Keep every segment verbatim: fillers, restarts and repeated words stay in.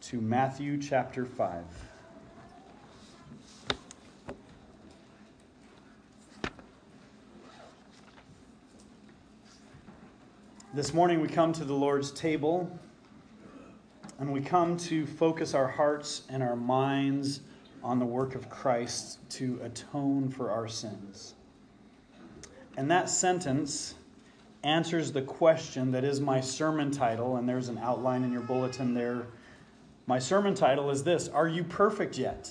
to Matthew chapter five. This morning we come to the Lord's table, and we come to focus our hearts and our minds on the work of Christ to atone for our sins. And that sentence answers the question that is my sermon title, and there's an outline in your bulletin there. My sermon title is this: Are you perfect yet?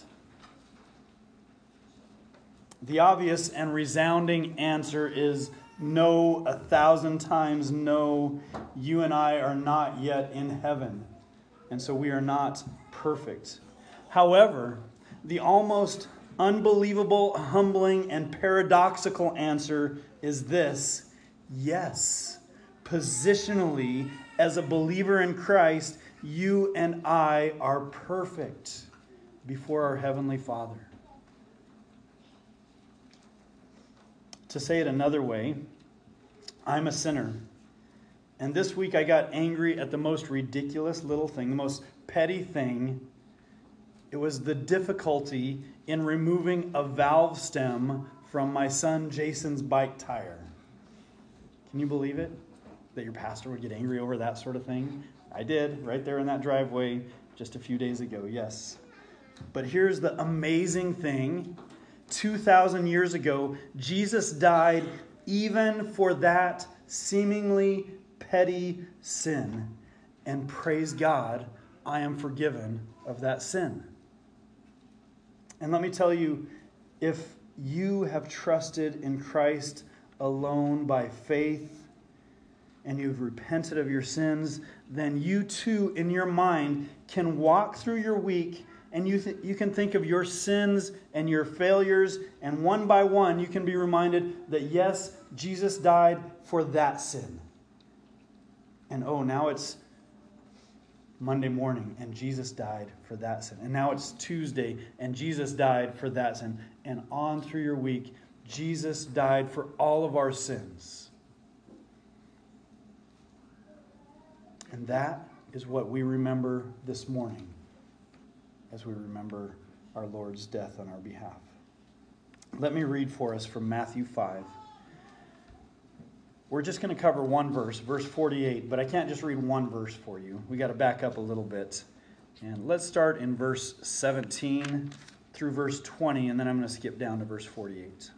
The obvious and resounding answer is no, a thousand times no. You and I are not yet in heaven, and so we are not perfect. However, the almost unbelievable, humbling, and paradoxical answer is this: yes. Positionally, as a believer in Christ, you and I are perfect before our Heavenly Father. To say it another way, I'm a sinner. And this week I got angry at the most ridiculous little thing, the most petty thing. It was the difficulty in removing a valve stem from my son Jason's bike tire. Can you believe it? That your pastor would get angry over that sort of thing? I did, right there in that driveway just a few days ago, yes. But here's the amazing thing. two thousand years ago, Jesus died even for that seemingly petty sin. And praise God, I am forgiven of that sin. And let me tell you, if you have trusted in Christ alone by faith, and you've repented of your sins, then you too, in your mind, can walk through your week, and you th- you can think of your sins and your failures, and one by one you can be reminded that yes, Jesus died for that sin. And oh, now it's Monday morning, and Jesus died for that sin. And now it's Tuesday, and Jesus died for that sin. And on through your week, Jesus died for all of our sins. And that is what we remember this morning as we remember our Lord's death on our behalf. Let me read for us from Matthew five. We're just going to cover one verse, verse forty-eight, but I can't just read one verse for you. We got to back up a little bit. And let's start in verse seventeen through verse twenty, and then I'm going to skip down to verse forty-eight.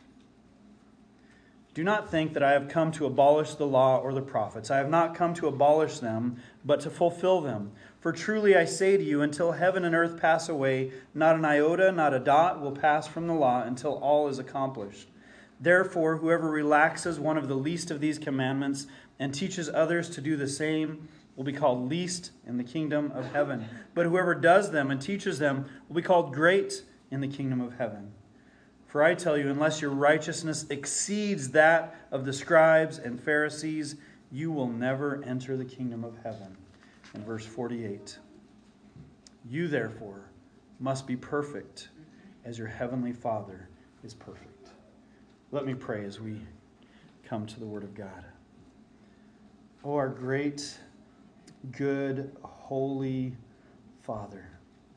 Do not think that I have come to abolish the law or the prophets. I have not come to abolish them, but to fulfill them. For truly I say to you, until heaven and earth pass away, not an iota, not a dot will pass from the law until all is accomplished. Therefore, whoever relaxes one of the least of these commandments and teaches others to do the same will be called least in the kingdom of heaven. But whoever does them and teaches them will be called great in the kingdom of heaven. For I tell you, unless your righteousness exceeds that of the scribes and Pharisees, you will never enter the kingdom of heaven. In verse forty-eight, you therefore must be perfect as your heavenly Father is perfect. Let me pray as we come to the Word of God. Oh, our great, good, holy Father,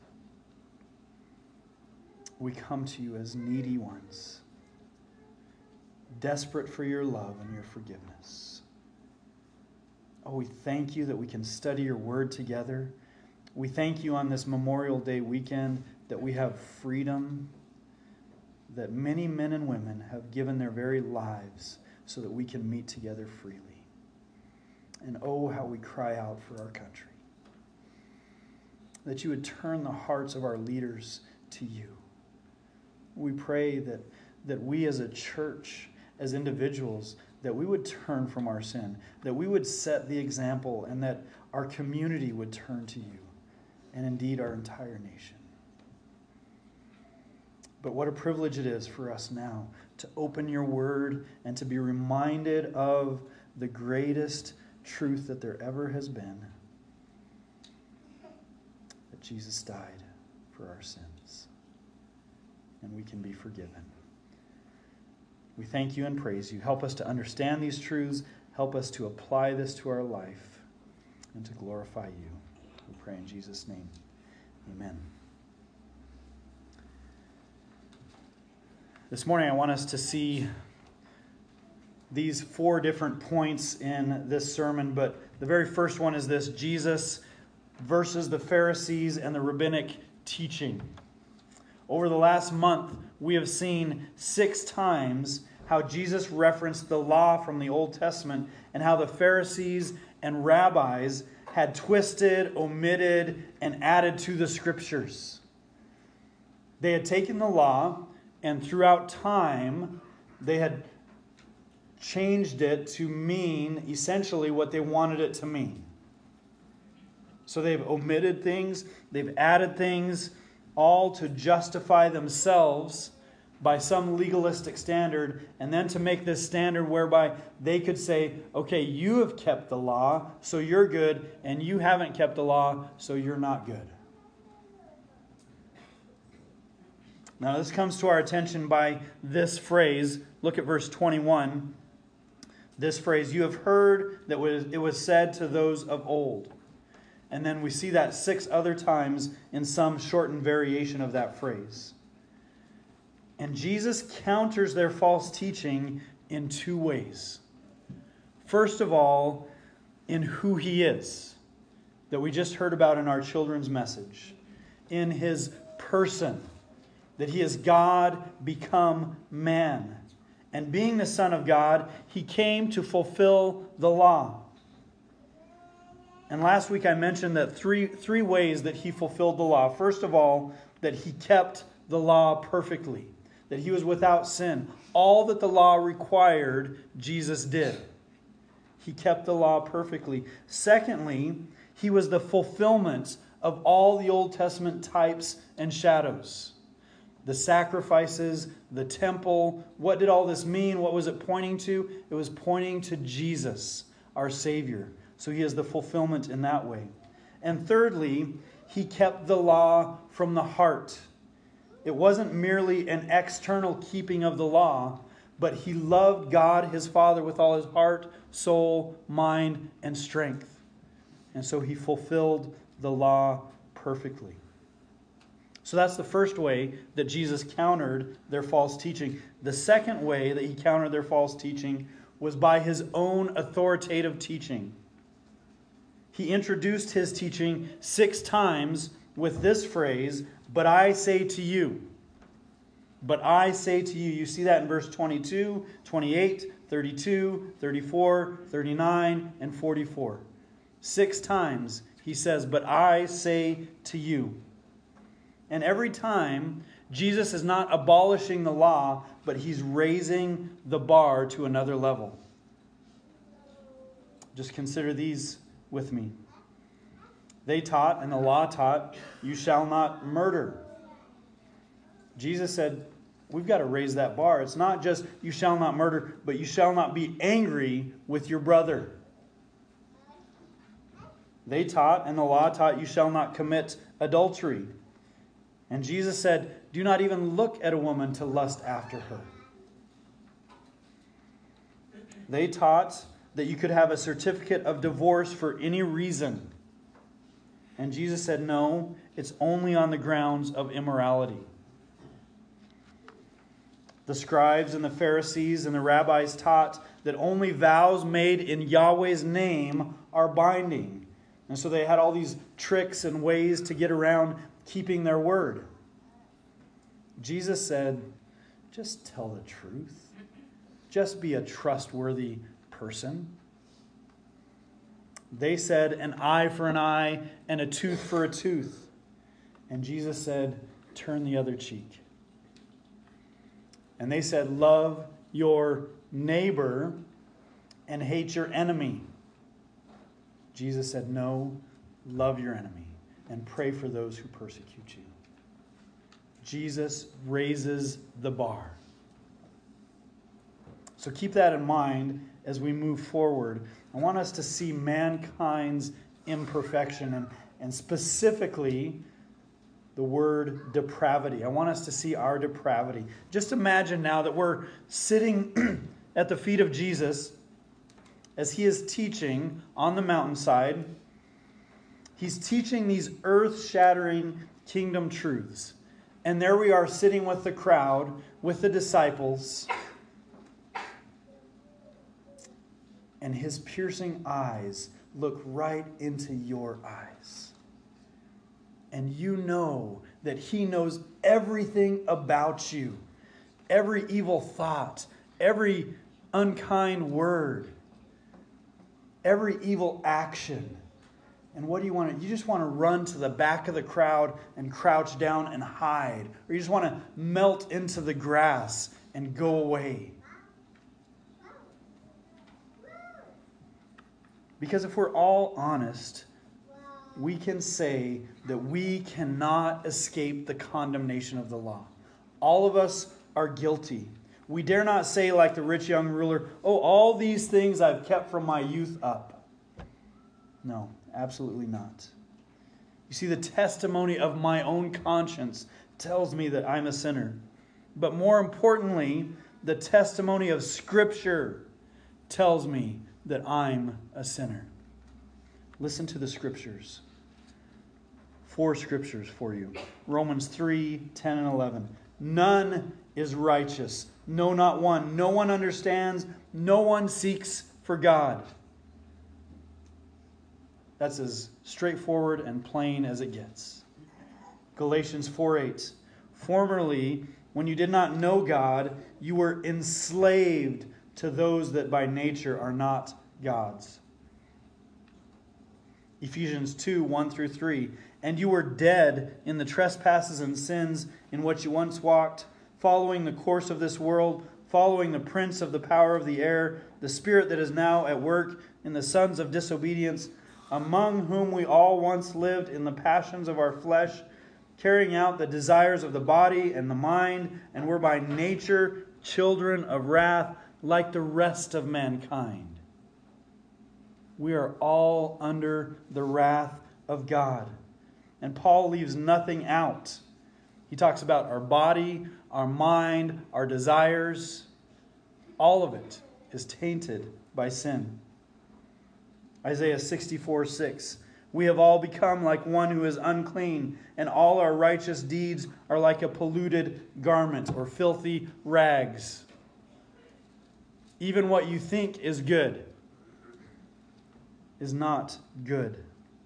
we come to you as needy ones, desperate for your love and your forgiveness. Oh, we thank you that we can study your word together. We thank you on this Memorial Day weekend that we have freedom, that many men and women have given their very lives so that we can meet together freely. And oh, how we cry out for our country, that you would turn the hearts of our leaders to you. We pray that, that we as a church, as individuals, that we would turn from our sin, that we would set the example, and that our community would turn to you, and indeed our entire nation. But what a privilege it is for us now to open your word and to be reminded of the greatest truth that there ever has been, that Jesus died for our sins. And we can be forgiven. We thank you and praise you. Help us to understand these truths. Help us to apply this to our life and to glorify you. We pray in Jesus' name. Amen. This morning I want us to see these four different points in this sermon, but the very first one is this: Jesus versus the Pharisees and the rabbinic teaching. Over the last month, we have seen six times how Jesus referenced the law from the Old Testament and how the Pharisees and rabbis had twisted, omitted, and added to the Scriptures. They had taken the law, and throughout time, they had changed it to mean essentially what they wanted it to mean. So they've omitted things, they've added things, all to justify themselves by some legalistic standard, and then to make this standard whereby they could say, okay, you have kept the law, so you're good, and you haven't kept the law, so you're not good. Now this comes to our attention by this phrase. Look at verse twenty-one. This phrase, you have heard that it was said to those of old. And then we see that six other times in some shortened variation of that phrase. And Jesus counters their false teaching in two ways. First of all, in who He is, that we just heard about in our children's message. In His person, that He is God become man. And being the Son of God, He came to fulfill the law. And last week I mentioned that three, three ways that He fulfilled the law. First of all, that He kept the law perfectly. That He was without sin. All that the law required, Jesus did. He kept the law perfectly. Secondly, He was the fulfillment of all the Old Testament types and shadows. The sacrifices, the temple. What did all this mean? What was it pointing to? It was pointing to Jesus, our Savior. So He is the fulfillment in that way. And thirdly, He kept the law from the heart. It wasn't merely an external keeping of the law, but He loved God, His Father, with all His heart, soul, mind, and strength. And so He fulfilled the law perfectly. So that's the first way that Jesus countered their false teaching. The second way that He countered their false teaching was by His own authoritative teaching. He introduced His teaching six times with this phrase, but I say to you. But I say to you. You see that in verse twenty-two, twenty-eight, thirty-two, thirty-four, thirty-nine, and forty-four. Six times He says, but I say to you. And every time, Jesus is not abolishing the law, but He's raising the bar to another level. Just consider these with me. They taught, and the law taught, you shall not murder. Jesus said, we've got to raise that bar. It's not just you shall not murder, but you shall not be angry with your brother. They taught, and the law taught, you shall not commit adultery. And Jesus said, do not even look at a woman to lust after her. They taught that you could have a certificate of divorce for any reason. And Jesus said, no, it's only on the grounds of immorality. The scribes and the Pharisees and the rabbis taught that only vows made in Yahweh's name are binding. And so they had all these tricks and ways to get around keeping their word. Jesus said, just tell the truth. Just be a trustworthy person. They said, an eye for an eye and a tooth for a tooth. And Jesus said, turn the other cheek. And they said, love your neighbor and hate your enemy. Jesus said, no, love your enemy and pray for those who persecute you. Jesus raises the bar. So keep that in mind as we move forward. I want us to see mankind's imperfection and, and specifically the word depravity. I want us to see our depravity. Just imagine now that we're sitting at the feet of Jesus as He is teaching on the mountainside. He's teaching these earth-shattering kingdom truths. And there we are sitting with the crowd, with the disciples. And his piercing eyes look right into your eyes. And you know that he knows everything about you. Every evil thought, every unkind word, every evil action. And what do you want to, you just want to run to the back of the crowd and crouch down and hide. Or you just want to melt into the grass and go away. Because if we're all honest, we can say that we cannot escape the condemnation of the law. All of us are guilty. We dare not say like the rich young ruler, oh, all these things I've kept from my youth up. No, absolutely not. You see, the testimony of my own conscience tells me that I'm a sinner. But more importantly, the testimony of Scripture tells me that I'm a sinner. Listen to the Scriptures. Four Scriptures for you. Romans three, ten, and eleven. None is righteous. No, not one. No one understands. No one seeks for God. That's as straightforward and plain as it gets. Galatians four eight. Formerly, when you did not know God, you were enslaved to those that by nature are not God's. Ephesians two, one through three. And you were dead in the trespasses and sins in which you once walked, following the course of this world, following the prince of the power of the air, the spirit that is now at work in the sons of disobedience, among whom we all once lived in the passions of our flesh, carrying out the desires of the body and the mind, and were by nature children of wrath, like the rest of mankind. We are all under the wrath of God. And Paul leaves nothing out. He talks about our body, our mind, our desires. All of it is tainted by sin. Isaiah sixty-four six. We have all become like one who is unclean, and all our righteous deeds are like a polluted garment or filthy rags. Even what you think is good is not good.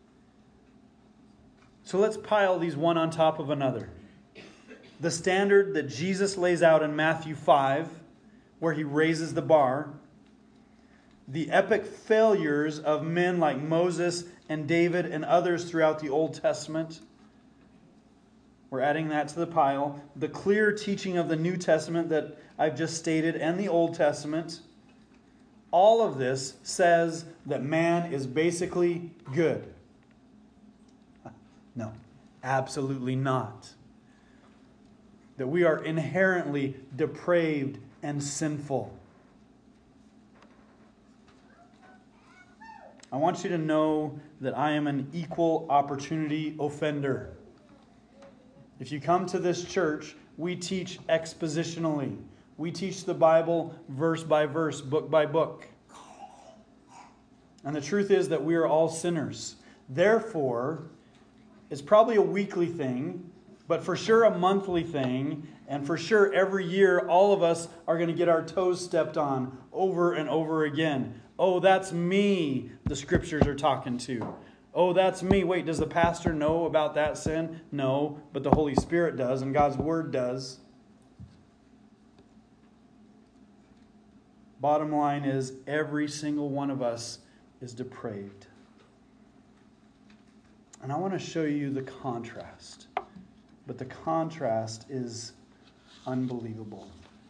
So let's pile these one on top of another. The standard that Jesus lays out in Matthew five, where he raises the bar. The epic failures of men like Moses and David and others throughout the Old Testament. We're adding that to the pile. The clear teaching of the New Testament that I've just stated and the Old Testament. All of this says that man is basically good. No, absolutely not. That we are inherently depraved and sinful. I want you to know that I am an equal opportunity offender. If you come to this church, we teach expositionally. We teach the Bible verse by verse, book by book. And the truth is that we are all sinners. Therefore, it's probably a weekly thing, but for sure a monthly thing, and for sure every year all of us are going to get our toes stepped on over and over again. Oh, that's me, the Scriptures are talking to. Oh, that's me. Wait, does the pastor know about that sin? No, but the Holy Spirit does, and God's Word does. Bottom line is, every single one of us is depraved. And I want to show you the contrast. But the contrast is unbelievable.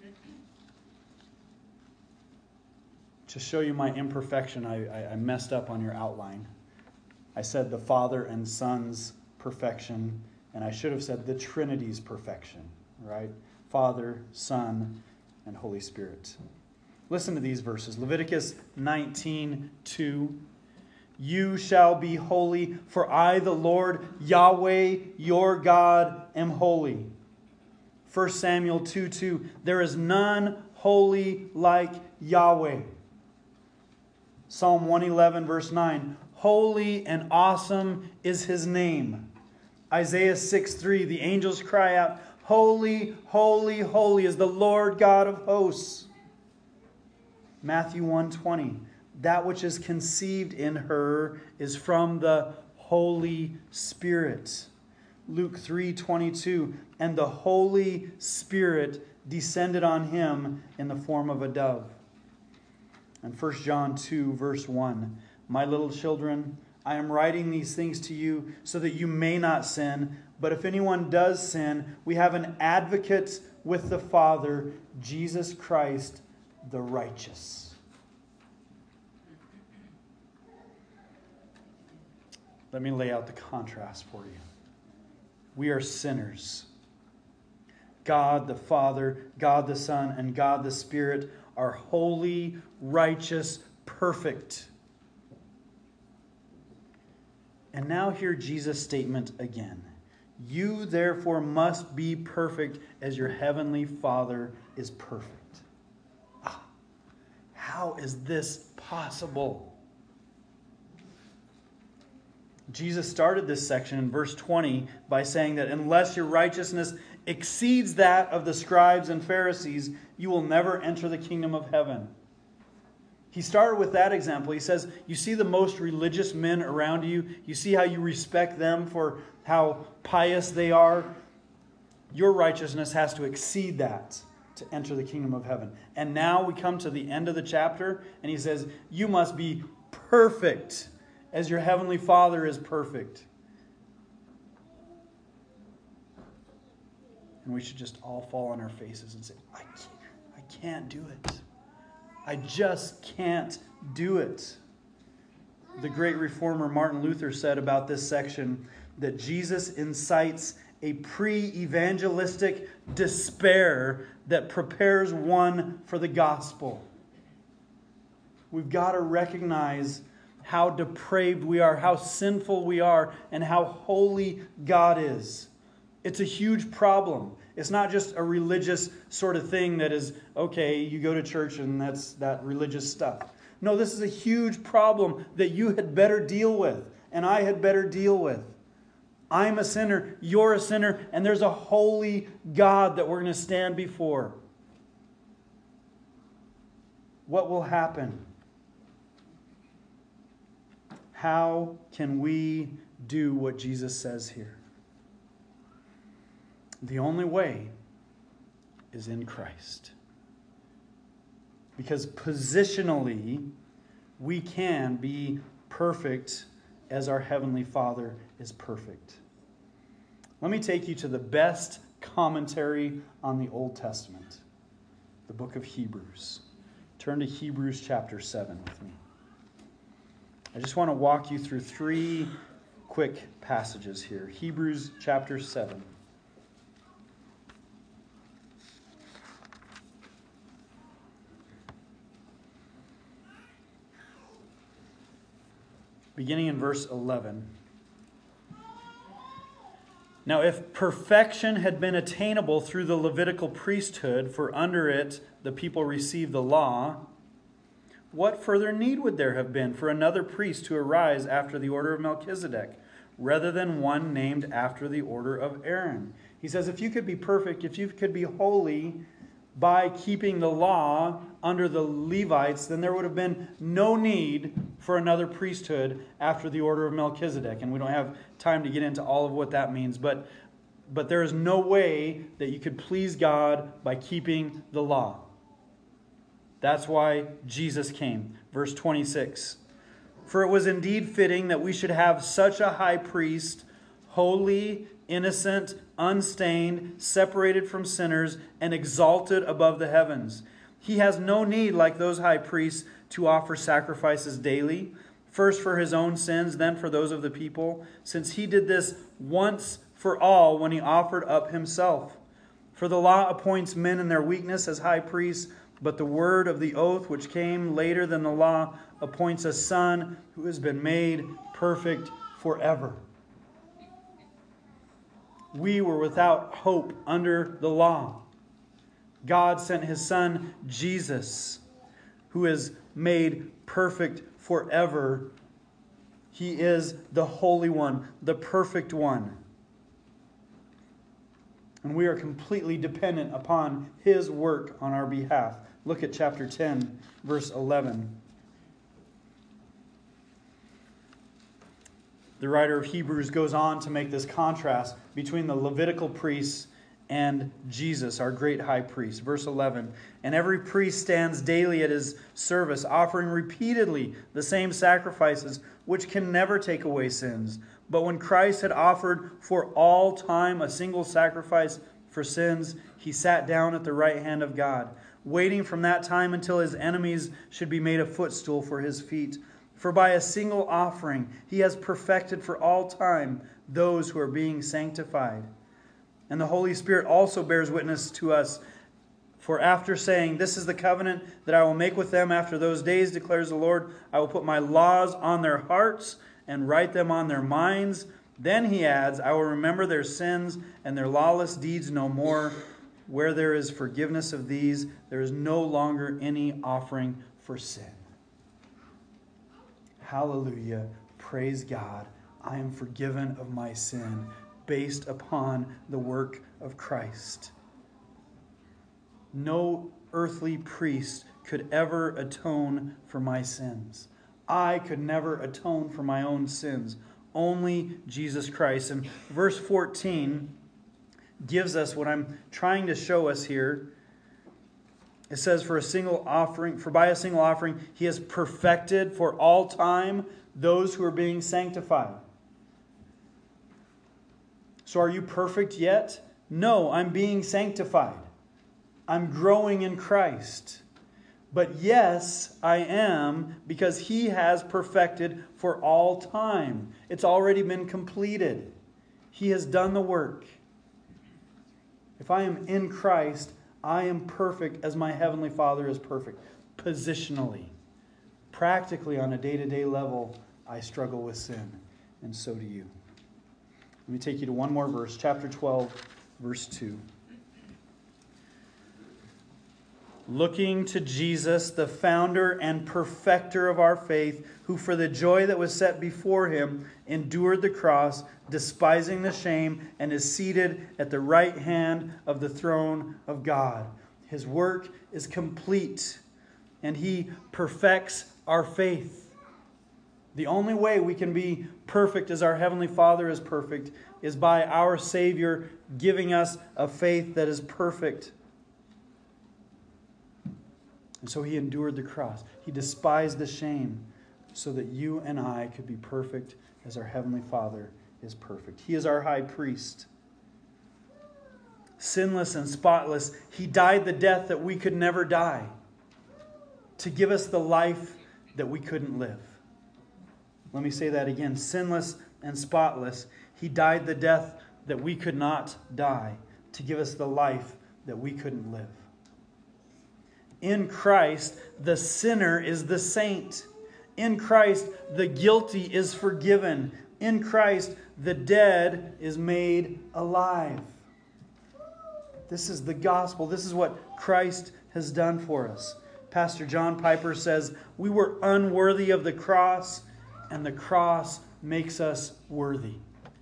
To show you my imperfection, I, I, I messed up on your outline. I said the Father and Son's perfection, and I should have said the Trinity's perfection, right? Father, Son, and Holy Spirit. Listen to these verses. Leviticus nineteen two. You shall be holy, for I, the Lord, Yahweh, your God, am holy. First Samuel two two. There is none holy like Yahweh. Psalm one eleven, verse nine. holy and awesome is his name. Isaiah six three, the angels cry out, holy, holy, holy is the Lord God of hosts. Matthew one twenty, that which is conceived in her is from the Holy Spirit. Luke three twenty-two, and the Holy Spirit descended on him in the form of a dove. And First John two verse one, my little children, I am writing these things to you so that you may not sin. But if anyone does sin, we have an advocate with the Father, Jesus Christ, the righteous. Let me lay out the contrast for you. We are sinners. God the Father, God the Son, and God the Spirit are holy, righteous, perfect. And now hear Jesus' statement again. You therefore must be perfect as your heavenly Father is perfect. Ah, how is this possible? Jesus started this section in verse twenty by saying that unless your righteousness exceeds that of the scribes and Pharisees, you will never enter the kingdom of heaven. He started with that example. He says, you see the most religious men around you? You see how you respect them for how pious they are? Your righteousness has to exceed that to enter the kingdom of heaven. And now we come to the end of the chapter, and he says, you must be perfect as your heavenly Father is perfect. And we should just all fall on our faces and say, I can't, I can't do it. I just can't do it. The great reformer Martin Luther said about this section that Jesus incites a pre-evangelistic despair that prepares one for the gospel. We've got to recognize how depraved we are, how sinful we are, and how holy God is. It's a huge problem. It's not just a religious sort of thing that is, okay, you go to church and that's that religious stuff. No, this is a huge problem that you had better deal with, and I had better deal with. I'm a sinner, you're a sinner, and there's a holy God that we're going to stand before. What will happen? How can we do what Jesus says here? The only way is in Christ. Because positionally, we can be perfect as our Heavenly Father is perfect. Let me take you to the best commentary on the Old Testament, the book of Hebrews. Turn to Hebrews chapter seven with me. I just want to walk you through three quick passages here. Hebrews chapter seven. Beginning in verse eleven. Now, if perfection had been attainable through the Levitical priesthood, for under it the people received the law, what further need would there have been for another priest to arise after the order of Melchizedek, rather than one named after the order of Aaron? He says, if you could be perfect, if you could be holy by keeping the law under the Levites, then there would have been no need for another priesthood after the order of Melchizedek. And we don't have time to get into all of what that means, but, but there is no way that you could please God by keeping the law. That's why Jesus came. Verse twenty-six. For it was indeed fitting that we should have such a high priest, holy, innocent, unstained, separated from sinners, and exalted above the heavens. He has no need, like those high priests, to offer sacrifices daily, first for his own sins, then for those of the people, since he did this once for all when he offered up himself. For the law appoints men in their weakness as high priests, but the word of the oath, which came later than the law, appoints a son who has been made perfect forever. We were without hope under the law. God sent his son, Jesus, who is made perfect forever He is the Holy One, the perfect one. And we are completely dependent upon His work on our behalf. Look at chapter ten, verse eleven. The writer of Hebrews goes on to make this contrast between the Levitical priests and Jesus, our great high priest. Verse eleven, and every priest stands daily at his service, offering repeatedly the same sacrifices, which can never take away sins. But when Christ had offered for all time a single sacrifice for sins, He sat down at the right hand of God, waiting from that time until His enemies should be made a footstool for His feet. For by a single offering He has perfected for all time those who are being sanctified. And the Holy Spirit also bears witness to us. For after saying, "This is the covenant that I will make with them after those days, declares the Lord, I will put my laws on their hearts and write them on their minds." Then He adds, "I will remember their sins and their lawless deeds no more. Where there is forgiveness of these, there is no longer any offering for sin." Hallelujah. Praise God. I am forgiven of my sin based upon the work of Christ. No earthly priest could ever atone for my sins. I could never atone for my own sins. Only Jesus Christ. And verse fourteen gives us what I'm trying to show us here. It says, for a single offering, for by a single offering, He has perfected for all time those who are being sanctified. So are you perfect yet? No, I'm being sanctified. I'm growing in Christ. But yes, I am, because He has perfected for all time. It's already been completed. He has done the work. If I am in Christ, I am perfect as my Heavenly Father is perfect. Positionally. Practically, on a day-to-day level, I struggle with sin. And so do you. Let me take you to one more verse. Chapter twelve, verse two. Looking to Jesus, the founder and perfecter of our faith, who for the joy that was set before Him endured the cross, despising the shame, and is seated at the right hand of the throne of God. His work is complete, and He perfects our faith. The only way we can be perfect as our Heavenly Father is perfect is by our Savior giving us a faith that is perfect. And so He endured the cross. He despised the shame so that you and I could be perfect as our Heavenly Father is perfect. He is our high priest. Sinless and spotless, He died the death that we could never die, to give us the life that we couldn't live. Let me say that again. Sinless and spotless, He died the death that we could not die, to give us the life that we couldn't live. In Christ, the sinner is the saint. In Christ, the guilty is forgiven. In Christ, the dead is made alive. This is the gospel. This is what Christ has done for us. Pastor John Piper says, we were unworthy of the cross, and the cross makes us worthy.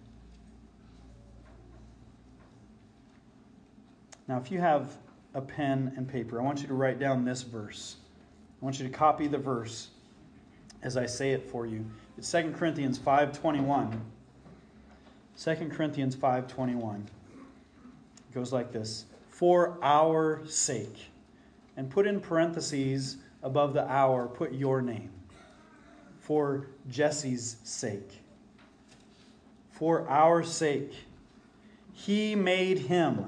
Now, if you have a pen and paper, I want you to write down this verse. I want you to copy the verse as I say it for you. It's Second Corinthians five twenty-one. Second Corinthians five twenty-one. It goes like this. For our sake. And put in parentheses above the hour, put your name. For Jesse's sake. For our sake. He made him.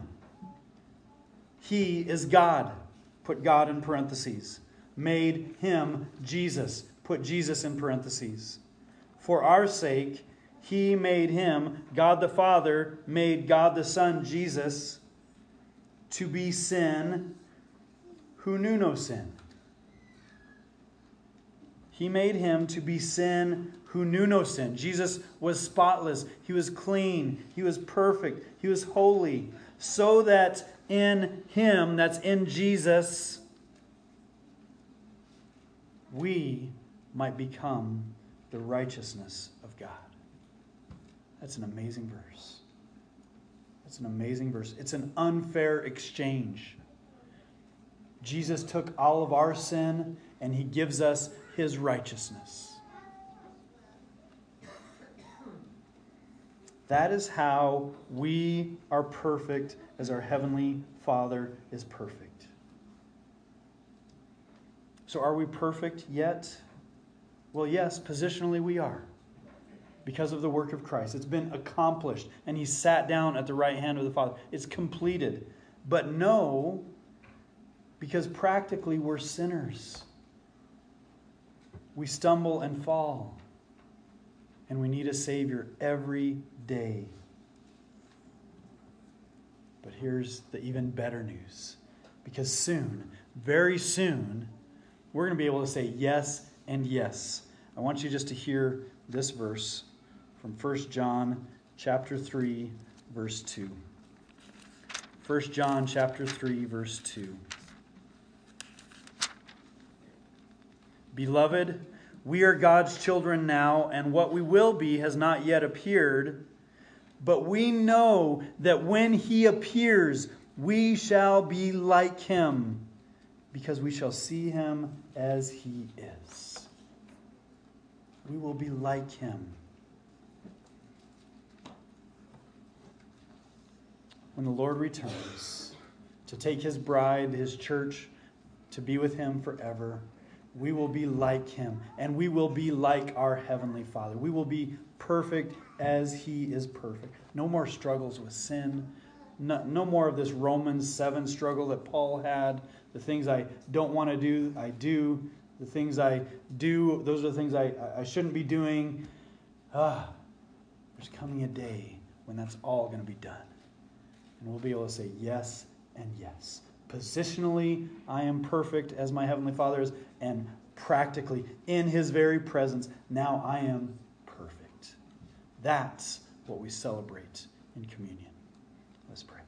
He is God. Put God in parentheses. Made him Jesus. Put Jesus in parentheses. For our sake, He made him, God the Father, made God the Son, Jesus, to be sin who knew no sin. He made him to be sin who knew no sin. Jesus was spotless. He was clean. He was perfect. He was holy. So that in Him, that's in Jesus, we might become the righteousness of God. That's an amazing verse. That's an amazing verse. It's an unfair exchange. Jesus took all of our sin and he gives us his righteousness. That is how we are perfect as our Heavenly Father is perfect. So are we perfect yet? Well, yes, positionally we are. Because of the work of Christ. It's been accomplished. And he sat down at the right hand of the Father. It's completed. But no, because practically we're sinners. We stumble and fall. And we need a Savior every day. But here's the even better news. Because soon, very soon, we're going to be able to say yes and yes. I want you just to hear this verse from First John chapter three, verse two. First John chapter three, verse two. Beloved, we are God's children now, and what we will be has not yet appeared. But we know that when he appears, we shall be like him, because we shall see him as he is. We will be like him. When the Lord returns to take his bride, his church, to be with him forever, we will be like him, and we will be like our Heavenly Father. We will be perfect as he is perfect. No more struggles with sin. No, no more of this Romans seven struggle that Paul had. The things I don't want to do, I do. The things I do, those are the things I, I shouldn't be doing. Ah, there's coming a day when that's all going to be done. And we'll be able to say yes and yes. Positionally, I am perfect as my Heavenly Father is. And practically, in his very presence, now I am perfect. That's what we celebrate in communion. Let's pray.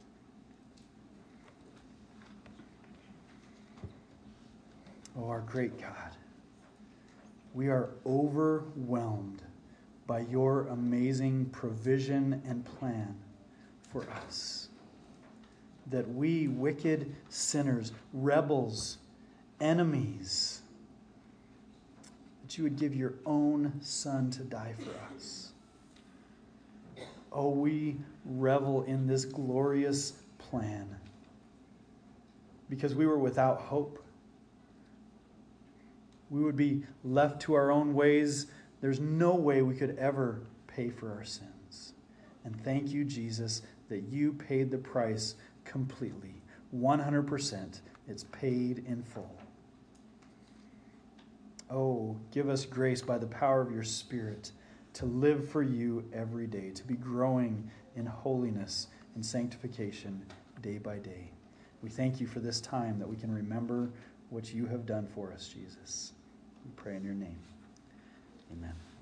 Oh, our great God, we are overwhelmed by your amazing provision and plan for us. That we, wicked sinners, rebels, enemies, that you would give your own Son to die for us. Oh, we revel in this glorious plan because we were without hope. We would be left to our own ways. There's no way we could ever pay for our sins. And thank you, Jesus, that you paid the price completely. one hundred percent. It's paid in full. Oh, give us grace by the power of your Spirit to live for you every day, to be growing in holiness and sanctification day by day. We thank you for this time that we can remember what you have done for us, Jesus. We pray in your name. Amen.